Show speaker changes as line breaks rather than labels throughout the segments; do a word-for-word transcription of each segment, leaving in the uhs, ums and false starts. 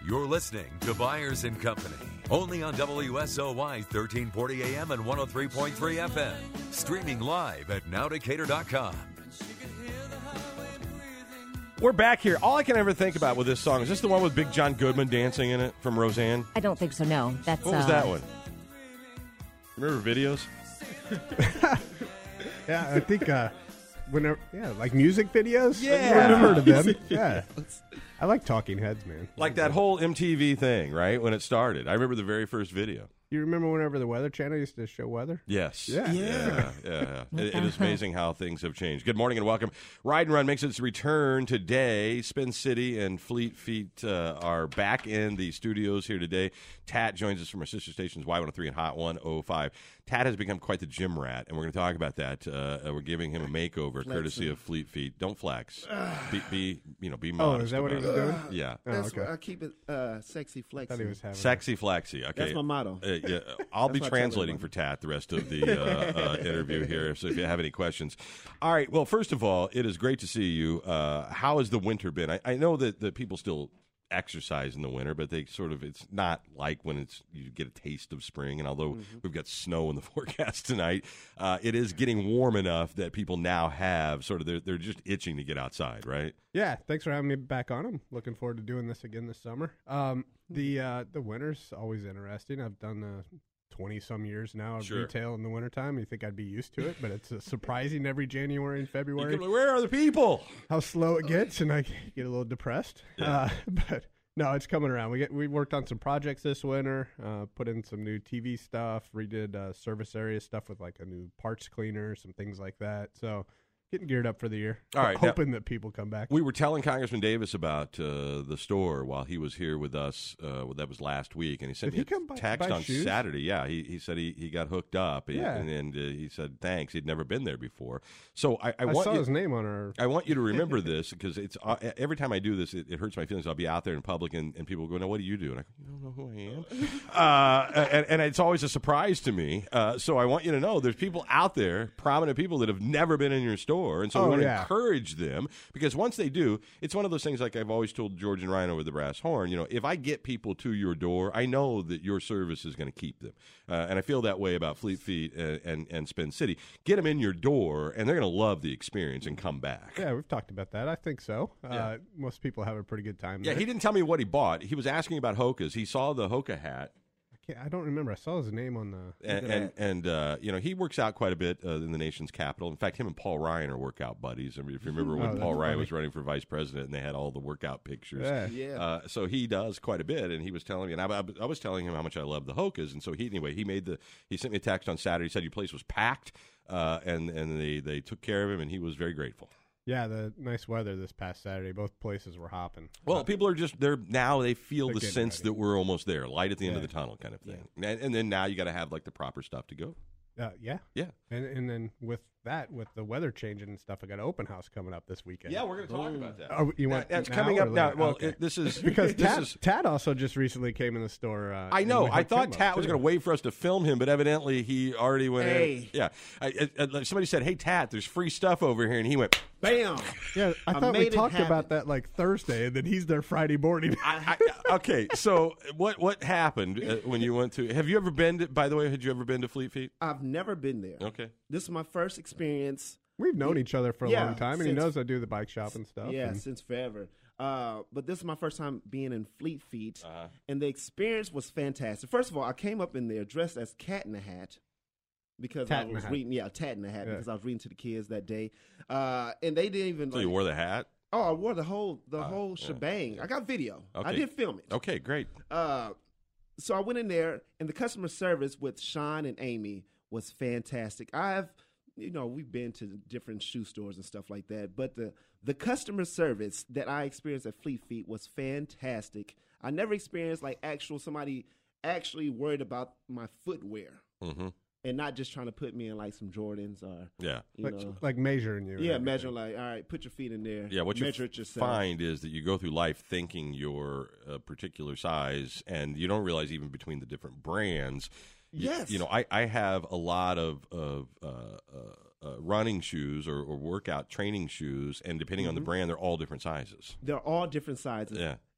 You're listening to Byers and Company, only on W S O Y thirteen forty A M and one oh three point three F M. Streaming live at now decatur dot com.
We're back here. All I can ever think about with this song, is this the one with Big John Goodman dancing in it from Roseanne?
I don't think so, no. That's
What was
uh,
that one? Remember videos?
Yeah, I think uh, whenever, yeah, like music videos.
Yeah.
I've heard of them. Yeah, I like Talking Heads, man.
Like that whole M T V thing, right? When it started. I remember the very first video.
You remember whenever the Weather Channel used to show weather?
Yes.
Yeah.
Yeah. yeah. It, it is amazing how things have changed. Good morning and welcome. Ride and Run makes its return today. Spin City and Fleet Feet uh, are back in the studios here today. Tat joins us from our sister stations, Y one oh three and Hot one oh five. Tat has become quite the gym rat, and we're going to talk about that. Uh, we're giving him a makeover, Flexing. courtesy of Fleet Feet. Don't flex. be, be, you know, be modest.
Oh, is that what he was
it.
doing?
Yeah.
That's
oh, okay.
what I keep it uh, sexy flexy.
I thought he was having
Sexy flexy. Okay.
That's my motto.
Uh, yeah, I'll be
what I tell
translating for Tat the rest of the uh, uh, interview here. So if you have any questions, all right. Well, first of all, it is great to see you. Uh, how has the winter been? I, I know that, that people still exercise in the winter, but they sort of it's not like when it's you get a taste of spring. And although mm-hmm. we've got snow in the forecast tonight, uh, it is getting warm enough that people now have sort of they're they're just itching to get outside, right?
Yeah, thanks for having me back on. I'm looking forward to doing this again this summer. Um, the uh, the winter's always interesting. I've done the twenty-some years now of
sure.
retail in the wintertime. You think I'd be used to it, but it's uh, surprising every January and February.
Can, where are the people?
How slow it gets, and I get a little depressed.
Yeah.
Uh, but no, it's coming around. We get we worked on some projects this winter, uh, put in some new T V stuff, redid uh, service area stuff with like a new parts cleaner, some things like that. So getting geared up for the year.
All right,
hoping
now,
that people come back.
We were telling Congressman Davis about uh, the store while he was here with us. Uh, well, that was last week, and he sent
Did
me
he come
a
by,
text
by
on
shoes?
Saturday. Yeah, he he said he, he got hooked up,
Yeah.
and, and uh, he said thanks. He'd never been there before. So I, I,
I
want
saw
you,
his name on our.
I want you to remember this because it's uh, every time I do this, it, it hurts my feelings. I'll be out there in public, and, and people go, "No, what do you do?" And I go, "You don't know who I am." uh, and, and it's always a surprise to me. Uh, so I want you to know there's people out there, prominent people that have never been in your store, and so
Oh,
we want to
yeah.
encourage them because once they do, it's one of those things like I've always told George and Ryan over the brass horn. You know, if I get people to your door, I know that your service is going to keep them, uh, and I feel that way about Fleet Feet and, and and Spin City. Get them in your door, and they're going to love the experience and come back.
Yeah, we've talked about that. I think so.
Yeah.
Uh, most people have a pretty good time
Yeah,
there.
he didn't tell me what he bought. He was asking about Hoka's. He saw the Hoka hat,
I, can't, I don't remember. I saw his name on the.
and and, and uh, you know he works out quite a bit uh, in the nation's capital. In fact, him and Paul Ryan are workout buddies. I mean, if you remember when
Oh,
Paul
that's
Ryan
funny.
was running for vice president, and they had all the workout pictures.
Yeah.
Yeah.
Uh, so he does quite a bit, and he was telling me, and I, I, I was telling him how much I love the Hokas, and so he anyway he made the he sent me a text on Saturday. He said your place was packed, uh, and and they they took care of him, and he was very grateful.
Yeah, the nice weather this past Saturday. Both places were hopping.
Well,
Uh,
people are just they're now they feel
They're
the
getting
sense
ready.
that we're almost there, light at the end of
Yeah.
the tunnel, kind of thing. And, and then now you got to have like the proper stuff to go.
Uh, yeah,
Yeah,
and and then with that, with the weather changing and stuff, I got an open house coming up this weekend.
we're going to talk about that.
Oh, you want
That's
now
coming
or
up now.
later?
Well,
Okay.
it, this is
because
this
Tad,
is.
Tad also just recently came in the store. Uh,
I
and
know.
we
I
hooked
thought
him up,
Tat was
too.
going to wait for us to film him, but evidently he already went in.
Hey.
Yeah. I, I, I- somebody said, "Hey, Tat, there's free stuff over here," and he went.
Bam.
Yeah, I
I
thought we
made it
talked
happen.
about that like Thursday, and then he's there Friday morning.
I, I, okay, so what what happened uh, when you went to? Have you ever been? To, by the way, had you ever been to Fleet Feet?
I've never been there.
Okay.
This is my first experience.
We've known each other for a
Yeah,
long time, and he
since-
knows I do the bike shop and stuff.
Yeah,
and-
since forever. Uh, but this is my first time being in Fleet Feet,
Uh-huh.
and the experience was fantastic. First of all, I came up in there dressed as Cat in a Hat because
Tat
I
in a
was
Hat.
reading. Yeah, Tat in a Hat
Yeah.
because I was reading to the kids that day, uh, and they didn't even.
So
like,
you wore the hat.
oh, I wore the whole the
Uh,
whole
yeah.
shebang. I got video. I
Okay.
did film it.
Okay, great.
Uh, so I went in there, and the customer service with Sean and Amy was fantastic. I've, you know, we've been to different shoe stores and stuff like that, but the the customer service that I experienced at Fleet Feet was fantastic. I never experienced like actual somebody actually worried about my footwear
Mm-hmm.
and not just trying to put me in like some Jordans or
Yeah.
you
like,
know.
like measuring you. and
Yeah,
everything.
measure like, all right, put your feet in there.
Yeah, what you
measure it yourself.
find is that you go through life thinking you're a particular size, and you don't realize even between the different brands. You,
Yes.
you know, I, I have a lot of of uh, uh, uh, running shoes or, or workout training shoes, and depending on the
Mhm.
brand, they're all different sizes.
They're all different sizes.
Yeah.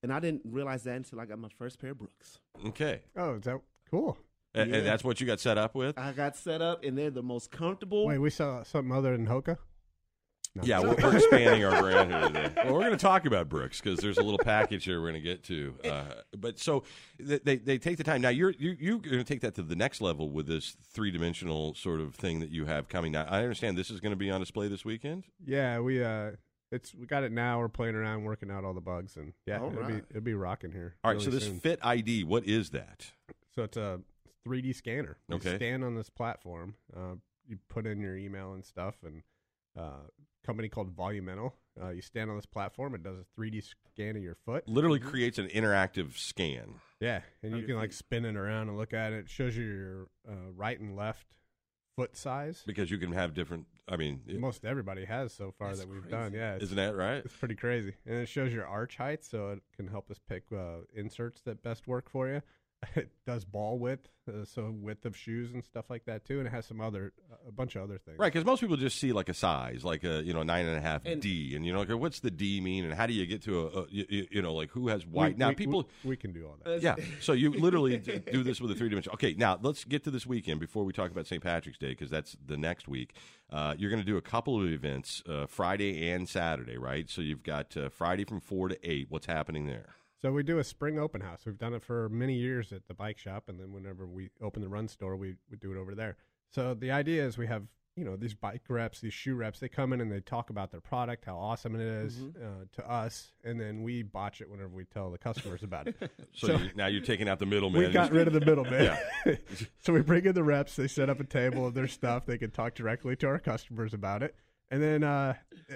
And I didn't realize that until I got my first pair of Brooks.
Okay.
Oh, is that cool?
And,
Yeah.
and that's what you got set up with?
I got set up, and they're the most comfortable.
Wait, we saw something other than Hoka? No.
Yeah, we're, we're expanding our brand here today. Well, we're going to talk about Brooks because there's a little package here we're going to get to. Uh, but so th- they they take the time. Now you're you you're going to take that to the next level with this three dimensional sort of thing that you have coming. Now I understand this is going to be on display this weekend.
Yeah, we uh, it's we got it now. We're playing around, working out all the bugs, and yeah,
All
it'll
right.
be it'll be rocking here.
All right,
really
so this
soon.
Fit I D, what is that?
So it's a three D scanner. You
Okay.
stand on this platform. Uh, you put in your email and stuff, and uh, company called Volumental. Uh, you stand on this platform. It does a three D scan of your foot.
Literally creates an interactive scan.
Yeah, and
Of
you
your
can like
feet.
spin it around and look at it. It shows you your uh, right and left foot size.
Because you can have different. I mean, it-
Most everybody has so far
That's
that we've
crazy.
done. Yeah, it's,
isn't that right?
it's pretty crazy, and it shows your arch height, so it can help us pick uh, inserts that best work for you. It does ball width, uh, so width of shoes and stuff like that too, and it has some other, a bunch of other things.
Right, because most people just see like a size, like a you know nine and a half
And-
D, and you know, like, what's the D mean, and how do you get to a, a you, you know like who has
We-
white? now
we-
people.
we, we can do all that.
Yeah, so you literally d- do this with a three dimensional. Okay, now let's get to this weekend before we talk about Saint Patrick's Day because that's the next week. Uh, you're going to do a couple of events, uh, Friday and Saturday, right? So you've got uh, Friday from four to eight. What's happening there?
So we do a spring open house. We've done it for many years at the bike shop, and then whenever we open the run store, we, we do it over there. So the idea is we have, you know, these bike reps, these shoe reps, they come in and they talk about their product, how awesome it is,
Mm-hmm.
uh, to us, and then we botch it whenever we tell the customers about it.
So,
So-
you, now you're taking out the middleman.
We got rid of the middleman.
Yeah.
So we bring in the reps. They set up a table of their stuff. They can talk directly to our customers about it. And then uh,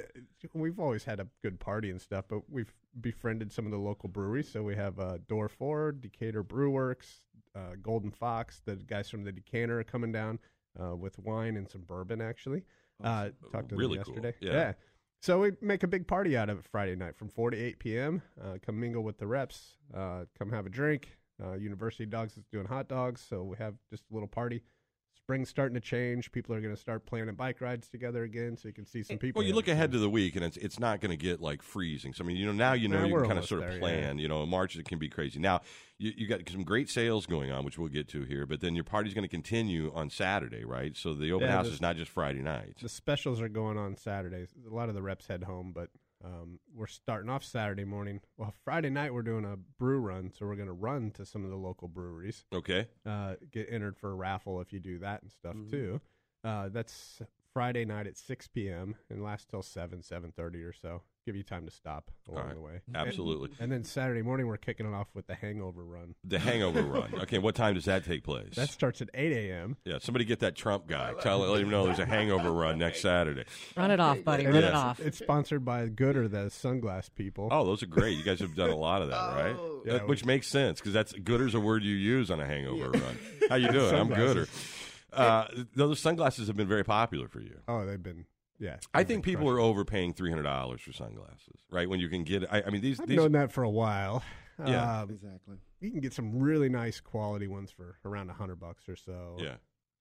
we've always had a good party and stuff, but we've befriended some of the local breweries. So we have uh, Door four, Decatur Brew Works, uh, Golden Fox. The guys from the Decanter are coming down uh, with wine and some bourbon, actually. Uh, talked to
really
them
cool.
yesterday.
Yeah.
So we make a big party out of it Friday night from four to eight p.m. Uh, come mingle with the reps. Uh, come have a drink. Uh, University Dogs is doing hot dogs, so we have just a little party. Spring's starting to change. People are going to start planning bike rides together again, so you can see some people.
Well, you look ahead to the week, and it's it's not going to get like freezing. So I mean, you know, now you know
Nah,
you
we're
can kind of
almost
sort of
there, yeah.
plan. You know, in March it can be crazy. Now you you got some great sales going on, which we'll get to here. But then your party's going to continue on Saturday, right? So the open
Yeah,
house
this-
is not just Friday night.
The specials are going on Saturdays. A lot of the reps head home, but um, we're starting off Saturday morning. Well, Friday night we're doing a brew run, so we're going to run to some of the local breweries.
Okay.
Uh, get entered for a raffle if you do that and stuff
Mhm.
too. Uh, that's Friday night at six p.m. and lasts till seven, seven thirty or so. Give you time to stop along
right.
the way.
Absolutely.
And then Saturday morning we're kicking it off with the hangover run.
The hangover run. Okay, what time does that take place?
That starts at eight a.m.
yeah, somebody get that Trump guy. Tell let him know there's a hangover run next Saturday.
Run it off, buddy.
And
Run
Yes.
it off.
It's sponsored by Gooder, the sunglass people.
Oh, those are great. You guys have done a lot of that, right?
Oh.
Yeah,
Uh, Which makes sense because that's gooder's a word you use on a hangover run. How you doing? I'm gooder.
Sunglasses.
Uh, those sunglasses have been very popular for you.
Oh, they've been, yeah.
I think people are overpaying three hundred dollars for sunglasses, right? When you can get, I, I mean, these,
I've
these
known that for a while.
Yeah.
Um,
Exactly.
you can get some really nice quality ones for around a hundred bucks or so.
yeah.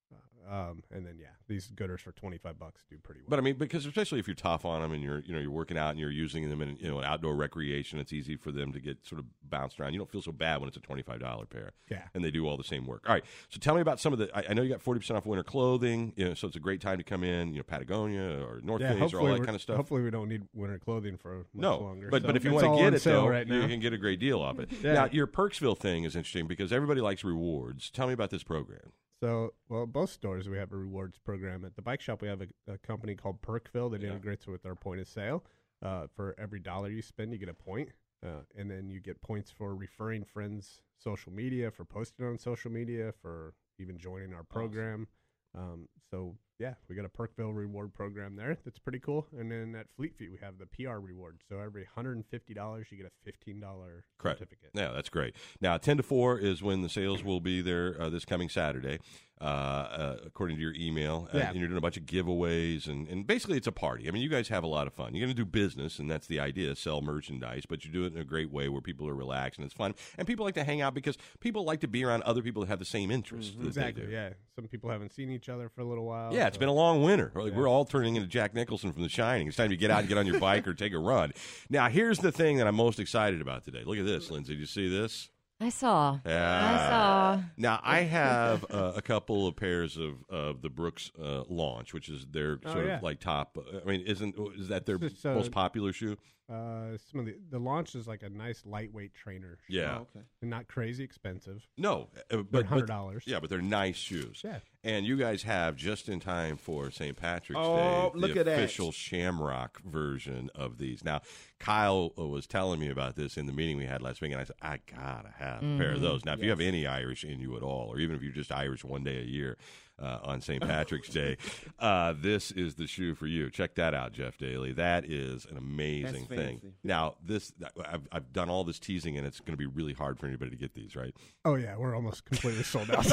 Um, and then yeah, these Gooders for twenty five bucks do pretty well.
But I mean, because especially if you're tough on them and you're, you know, you're working out and you're using them in, you know, outdoor recreation, it's easy for them to get sort of bounced around. You don't feel so bad when it's a twenty-five dollar pair.
Yeah.
And they do all the same work. All right. So tell me about some of the, I, I know you got forty percent off winter clothing, you know, so it's a great time to come in, you know, Patagonia or North
yeah,
Face or all
hopefully
that
we're-
kind of stuff.
Hopefully we don't need winter clothing for much
No,
longer.
but
So
but if you
it's
want
all
to get
on
it
sale
though,
right
you
now.
can get a great deal off it.
Yeah.
Now your Perksville thing is interesting because everybody likes rewards. Tell me about this program.
So, well, both stores we have a rewards program. At the bike shop, we have a, a company called Perkville that
Yeah.
integrates with our point of sale. Uh, for every dollar you spend, you get a point, uh, and then you get points for referring friends' social media, for posting on social media, for even joining our program. Um, so, yeah, we got a Perkville reward program there. That's pretty cool. And then at Fleet Feet, we have the P R reward. So every one hundred fifty dollars, you get a fifteen dollars
Correct.
certificate.
Yeah, that's great. Now, ten to four is when the sales will be there uh, this coming Saturday, uh, uh, according to your email. Uh,
Yeah.
and you're doing a bunch of giveaways, and, and basically it's a party. I mean, you guys have a lot of fun. You're going to do business, and that's the idea, sell merchandise, but you do it in a great way where people are relaxed and it's fun. And people like to hang out because people like to be around other people that have the same interests. that they
Exactly,
do.
yeah. Some people haven't seen each other for a little while.
Yeah, it's been a long winter. Like, we're all turning into Jack Nicholson from The Shining. It's time to get out and get on your bike or take a run. Now, here's the thing that I'm most excited about today. Look at this, Lindsay. Did you see this?
I saw.
Yeah.
I saw.
Now, I have uh, a couple of pairs of, of the Brooks uh, Launch, which is their
Oh,
sort
yeah.
of like top. I mean, isn't is that their
It's, uh,
most popular shoe?
Uh, some of the the launch is like a nice lightweight trainer. shoe.
Yeah.
Oh, okay.
And not crazy expensive.
No, uh,
They're
but,
hundred
but
dollars.
yeah, but they're nice shoes.
Yeah.
And you guys have just in time for Saint Patrick's
Oh,
Day the
look at that.
official Shamrock version of these. Now, Kyle uh, was telling me about this in the meeting we had last week, and I said, I gotta have a pair of those. Now, if you have any Irish in you at all, or even if you're just Irish one day a year uh, on Saint Patrick's Day, uh, this is the shoe for you. Check that out, Jeff Daly. That is an amazing
That's
thing.
fancy.
Now, this I've, I've done all this teasing, and it's going to be really hard for anybody to get these, right?
Oh yeah, we're almost completely sold out.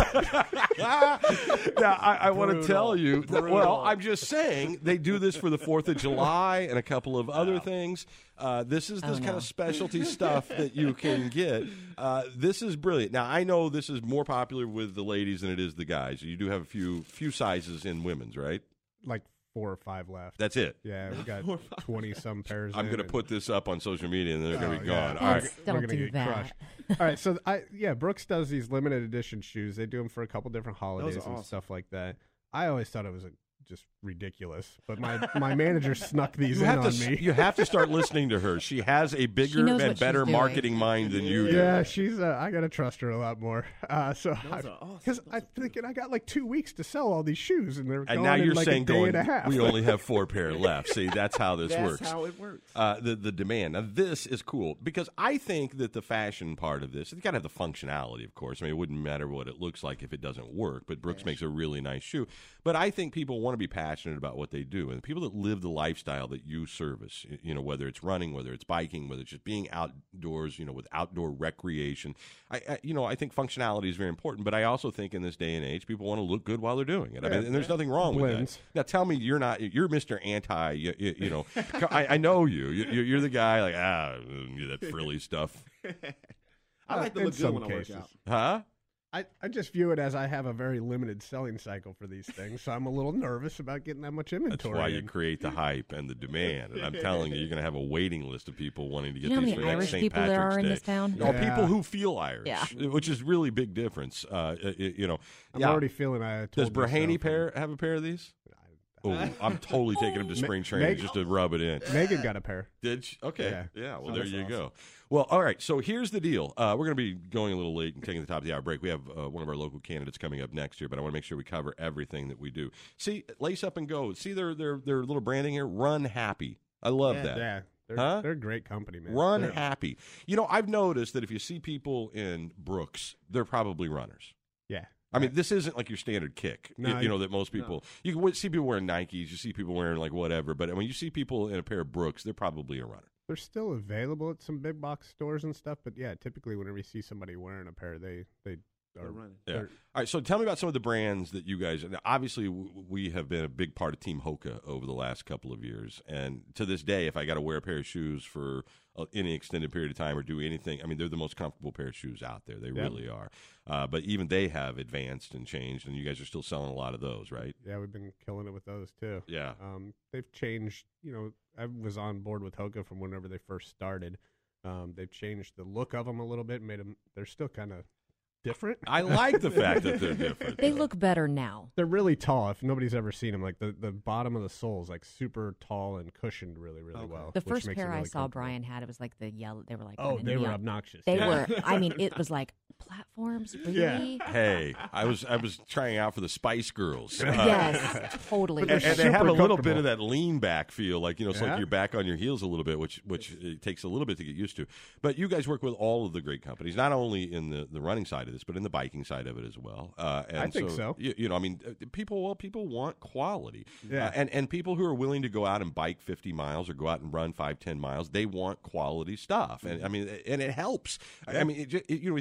Now, I, I want to
Brutal.
tell you, that,
Brutal.
well, I'm just saying they do this for the fourth of July and a couple of other things. Uh, this is this
Oh,
kind
no.
of specialty stuff that you can get. Uh, this is brilliant. Now, I know this is more popular with the ladies than it is the guys. You do have a few few sizes in women's, right?
Like four or five left.
That's it.
Yeah, we got twenty some pairs.
I'm
in
going to
and-
put this up on social media, and they're going to
Oh,
be
yeah.
gone. All right.
Yes,
We're
don't
gonna
do
get
that.
crushed. All right, so I yeah, Brooks does these limited edition shoes. They do them for a couple different holidays
awesome.
and stuff like that. I always thought it was a, just ridiculous, but my my manager snuck these
You
in
have
on
to
me.
you have to start listening to her. She has a bigger
knows
and
what she's
better
doing.
marketing mind than you do.
Yeah, she's. Uh, I gotta trust her a lot more. Uh, so
Those are awesome.
because
Those
I'm thinking I got like two weeks to sell all these shoes, and they're
And
gone
now
in
you're
like
saying
a day
going,
and a half.
we only have four pair left. See, that's how this
That's
works.
how it works.
Uh, the the demand. Now, this is cool because I think that the fashion part of this, it's got to have the functionality, of course. I mean, it wouldn't matter what it looks like if it doesn't work, but Brooks makes a really nice shoe. But I think people want to be passionate about what they do. And the people that live the lifestyle that you service, y- you know, whether it's running, whether it's biking, whether it's just being outdoors, you know, with outdoor recreation, I, I you know, I think functionality is very important. But I also think in this day and age, people want to look good while they're doing it. I mean, and there's nothing wrong with
Blends.
that. Now, tell me you're not, you're Mister Anti, you, you, you know, I, I know you. you. You're the guy like, ah, that frilly stuff.
I like to
in
look good
some
when I work
cases.
out.
Huh?
I, I just view it as I have a very limited selling cycle for these things, so I'm a little nervous about getting that much
That's
inventory.
why you
in.
create the hype and the demand. And I'm telling you, you're going to have a waiting list of people wanting to get
You know how
these
many
for next
Irish
Saint
people
Patrick's
there are in
Day.
this town?
No,
Yeah.
people who feel Irish,
Yeah.
which is really big difference. Uh, y- y- you know,
I'm
yeah.
already feeling I told
Does
you
Brahaney
so from-
pair have a pair of these? Oh, I'm totally taking him to spring training
Meg-
just to rub it in.
Megan got a pair.
Did she? Okay. Yeah.
Yeah.
Well,
Oh,
there
that's
you
awesome.
go. Well, all right. So here's the deal. Uh, we're going to be going a little late and taking the top of the hour break. We have uh, one of our local candidates coming up next year, but I want to make sure we cover everything that we do. See, Lace Up and Go. See their their their little branding here. Run Happy. I love
Yeah.
that.
Yeah, they're,
Huh?
they're a great company, man.
Run
They're-
Happy. You know, I've noticed that if you see people in Brooks, they're probably runners.
Yeah.
I mean, this isn't like your standard kick.
No,
you, you know that most people you can w- see people wearing Nikes, you see people wearing like whatever. But when you see people in a pair of Brooks, they're probably a runner.
They're still available at some big box stores and stuff, but yeah, typically whenever you see somebody wearing a pair, they they
They're
are
running.
Yeah.
they're-
All right. So tell me about some of the brands that you guys. Now, obviously, w- we have been a big part of Team Hoka over the last couple of years, and to this day, if I got to wear a pair of shoes for uh, any extended period of time or do anything, I mean, they're the most comfortable pair of shoes out there. They
Yep.
really are. Uh, but even they have advanced and changed, and you guys are still selling a lot of those, right?
yeah, we've been killing it with those too.
Yeah.
Um, they've changed. You know, I was on board with Hoka from whenever they first started. Um, they've changed the look of them a little bit, made them. They're still kind of different.
I like the fact that they're different.
They look better now.
They're really tall. If nobody's ever seen them, like the, the bottom of the sole is like super tall and cushioned really, really
Okay.
well.
The
which
first
makes it
pair I
really
saw
comfortable.
Brian had, it was like the yellow. They were like
Oh,
kinda
they were
neon.
obnoxious.
They
yeah.
were. I mean, it was like platforms. Really?
Hey, I was I was trying out for the Spice Girls. Uh,
Yes, totally.
And, and they
super
have a little bit
comfortable.
of that lean back feel, like, you know, it's like
Yeah.
you're back on your heels a little bit, which which it takes a little bit to get used to. But you guys work with all of the great companies, not only in the, the running side of this, but in the biking side of it as well. Uh, and
I think so.
You, you know, I mean, uh, people well, people want quality,
Yeah.
Uh, and and people who are willing to go out and bike fifty miles or go out and run five, ten miles, they want quality stuff, and I mean, and it helps. I mean, it, ju- you know, we think about golf.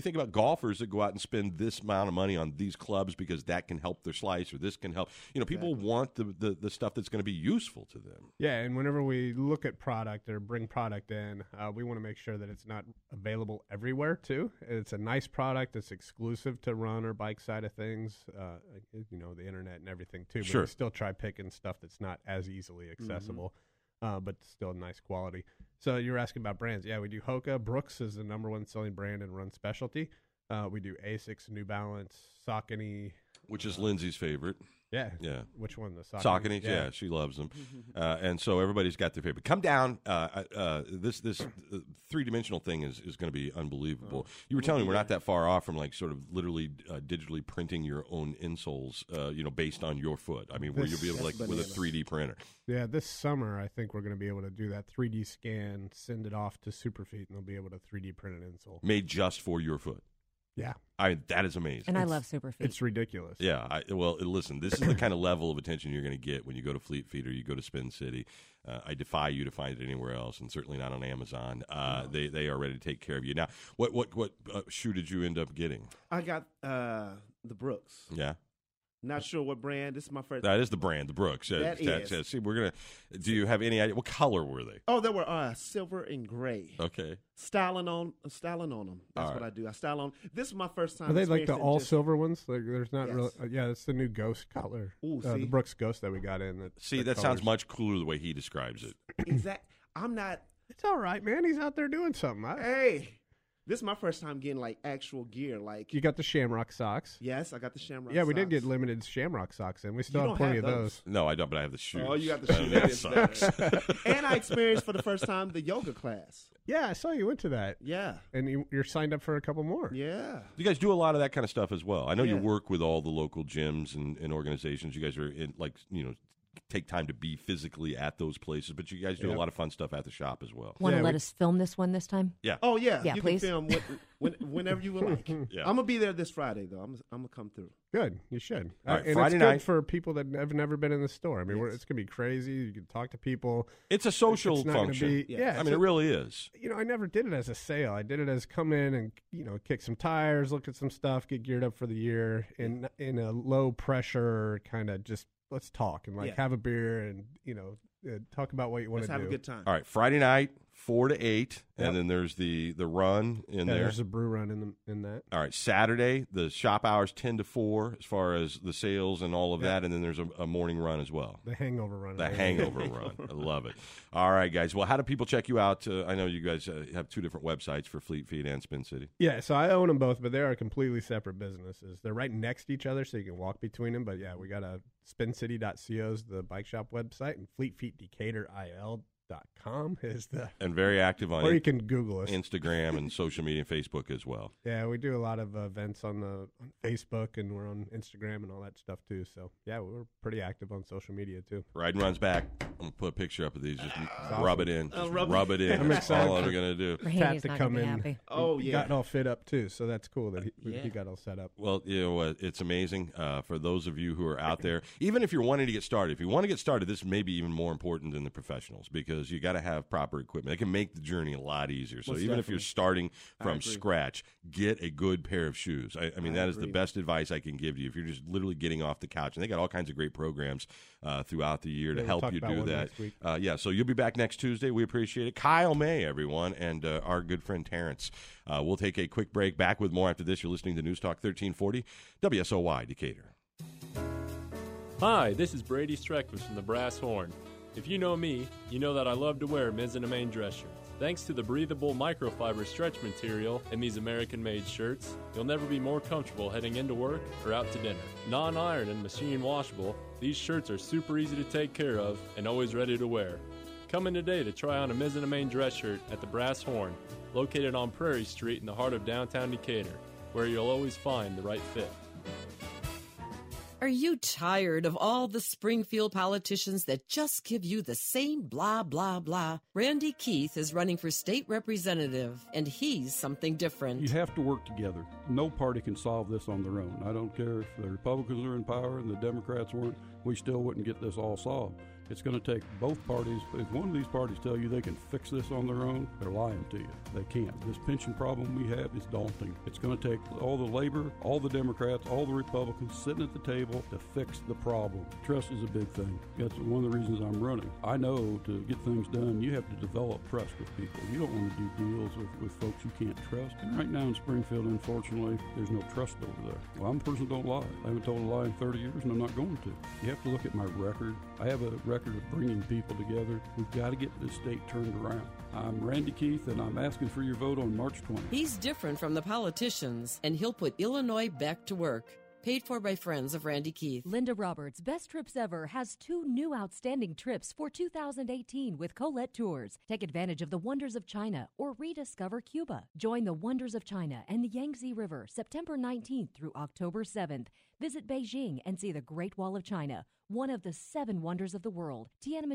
golfers that go out and spend this amount of money on these clubs because that can help their slice or this can help. You know, people
Exactly.
want the, the, the stuff that's going to be useful to them.
Yeah, and whenever we look at product or bring product in, uh, we want to make sure that it's not available everywhere, too. It's a nice product. It's exclusive to run or bike side of things, uh, you know, the internet and everything, too. But
Sure.
we still try picking stuff that's not as easily accessible, uh, but still nice quality. So you were asking about brands. Yeah, we do Hoka. Brooks is the number one selling brand in run specialty. Uh, we do Asics, New Balance, Saucony.
Which is Lindsay's favorite.
Yeah.
Yeah.
Which one? The Saucony?
Saucony, yeah. she loves them, uh, and so everybody's got their favorite. Come down. Uh, uh, this this uh, three dimensional thing is, is going to be unbelievable. You were telling me we're not that far off from like sort of literally uh, digitally printing your own insoles, uh, you know, based on your foot. I mean, where you'll be able to like
That's
with a
bananas.
three D printer.
Yeah, this summer I think we're going to be able to do that three D scan, send it off to Superfeet, and they'll be able to three D print an insole.
Made just for your foot.
Yeah,
I that is amazing.
And I
It's-
love Superfeet.
it's ridiculous.
Yeah, I, well, listen, this is the kind of level of attention you're going to get when you go to Fleet Feet or you go to Spin City. Uh, I defy you to find it anywhere else, and certainly not on Amazon. Uh, they they are ready to take care of you. Now, what what what uh, shoe did you end up getting?
I got uh, the Brooks.
Yeah,
Not sure what brand. This is my first.
that is the brand, the Brooks. Uh,
That is.
uh, see, we're gonna. Do you have any idea what color were they?
Oh, they were uh, silver and gray.
Okay,
Styling on, styling on them. That's
All
what
right.
I do. I style on. This is my first time.
Are they like the
experiencing
all
just-
silver ones? Like, there's not
Yes.
really. Uh, yeah, it's the new Ghost color.
Ooh,
uh,
see?
the Brooks Ghost that we got in. That,
see,
that
that sounds
colors.
much cooler the way he describes it.
Exact. I'm not.
It's all right, man. He's out there doing something. I,
Hey, this is my first time getting like actual gear. Like,
you got the Shamrock socks.
yes, I got the Shamrock.
Yeah, we did get
socks.
limited Shamrock socks in. We still
You
have
don't
plenty
have
of those.
No, I don't, but I have the shoes.
Oh, you got the
And
shoes.
that
That is
sucks.
better. And I experienced for the first time the yoga class.
Yeah, I saw you went to that,
Yeah,
and you, you're signed up for a couple more.
yeah.
You guys do a lot of that kind of stuff as well. I know you
Yeah.
work with all the local gyms and, and organizations. You guys are in, like, you know, take time to be physically at those places, but you guys do
Yep.
a lot of fun stuff at the shop as well.
Want to
Yeah,
let
we-
us film this one this time?
Yeah.
Oh yeah,
Yeah,
you
please.
can film when, when, whenever you would like.
Yeah.
I'm gonna be there this Friday though. I'm I'm gonna come through.
Good, you should.
All
Uh,
right,
and
Friday
it's good
night.
for people that have never been in the store. I mean, we're,
Yes.
it's gonna be crazy. You can talk to people.
It's a social
It's not gonna
function.
be-
Yeah.
yeah,
I mean,
so-
it really is.
you know, I never did it as a sale. I did it as come in and, you know, kick some tires, look at some stuff, get geared up for the year in in a low pressure kind of just let's talk and like
Yeah.
have a beer and, you know, uh, talk about what you want
Let's
to
have
do.
a good time.
All right, Friday night, four to eight,
Yep.
and then there's the the run in
Yeah,
there.
there's a brew run in the, in that.
All right, Saturday, the shop hours ten to four as far as the sales and all of
Yeah.
that, and then there's a, a morning run as well.
The hangover run.
The hangover run. I love it. All right, guys. Well, how do people check you out? Uh, I know you guys uh, have two different websites for Fleet Feet and Spin City.
Yeah, so I own them both, but they are completely separate businesses. They're right next to each other, so you can walk between them. But yeah, we got a spin city dot co is the bike shop website, and fleet feet decatur I L dot com is the.
And very active on
Or you
in-
can Google us.
Instagram and social media and Facebook as well.
Yeah, we do a lot of uh, events on the on Facebook, and we're on Instagram and all that stuff too. So yeah, we're pretty active on social media too.
Riding Runs back. I'm going to put a picture up of these. Just
awesome.
rub it in. Just
Oh, rub
rub,
it-
it in.
I'm
That's
excited
all
for-
I'm going to do.
Randy's
Cat to
not
come
gonna be
in.
happy.
Oh
he
yeah.
got all fit up too, so that's cool that he,
Yeah.
he got all set up.
Well, you know, uh, it's amazing uh, for those of you who are out there. Even if you're wanting to get started, if you want to get started, this may be even more important than the professionals because you got to have proper equipment. It can make the journey a lot easier. So
Most
even if you're
definitely.
starting
I
from
agree.
scratch, get a good pair of shoes. I, I mean,
I
that is the
agree.
best advice I can give you. If you're just literally getting off the couch, and they got all kinds of great programs uh, throughout the year
Yeah,
to
we'll
help
talk
you
about
do
one
that.
next week.
Uh, yeah, so you'll be back next Tuesday. We appreciate it. Kyle May, everyone, and uh, our good friend Terrence. Uh, we'll take a quick break. Back with more after this. You're listening to News Talk thirteen forty, W S O Y, Decatur.
Hi, this is Brady Streckfus from the Brass Horn. If you know me, you know that I love to wear Mizzen Main dress shirts. Thanks to the breathable microfiber stretch material in these American-made shirts, you'll never be more comfortable heading into work or out to dinner. Non-iron and machine washable, these shirts are super easy to take care of and always ready to wear. Come in today to try on a Mizzen Main dress shirt at the Brass Horn, located on Prairie Street in the heart of downtown Decatur, where you'll always find the right fit.
Are you tired of all the Springfield politicians that just give you the same blah, blah, blah? Randy Keith is running for state representative, and he's something different.
You have to work together. No party can solve this on their own. I don't care if the Republicans are in power and the Democrats weren't, we still wouldn't get this all solved. It's going to take both parties. If one of these parties tell you they can fix this on their own, they're lying to you. They can't. This pension problem we have is daunting. It's going to take all the labor, all the Democrats, all the Republicans sitting at the table to fix the problem. Trust is a big thing. That's one of the reasons I'm running. I know to get things done, you have to develop trust with people. You don't want to do deals with, with folks you can't trust. And right now in Springfield, unfortunately, there's no trust over there. Well, I'm a person who don't lie. I haven't told a lie in thirty years, and I'm not going to. You have to look at my record. I have a record of bringing people together. We've got to get this state turned around. I'm Randy Keith, and I'm asking for your vote on March twentieth.
He's different from the politicians, and he'll put Illinois back to work. Paid for by friends of Randy Keith.
Linda Roberts, Best Trips Ever, has two new outstanding trips for two thousand eighteen with Colette Tours. Take advantage of the wonders of China or rediscover Cuba. Join the wonders of China and the Yangtze River September nineteenth through October seventh. Visit Beijing and see the Great Wall of China, one of the seven wonders of the world. Tiananmen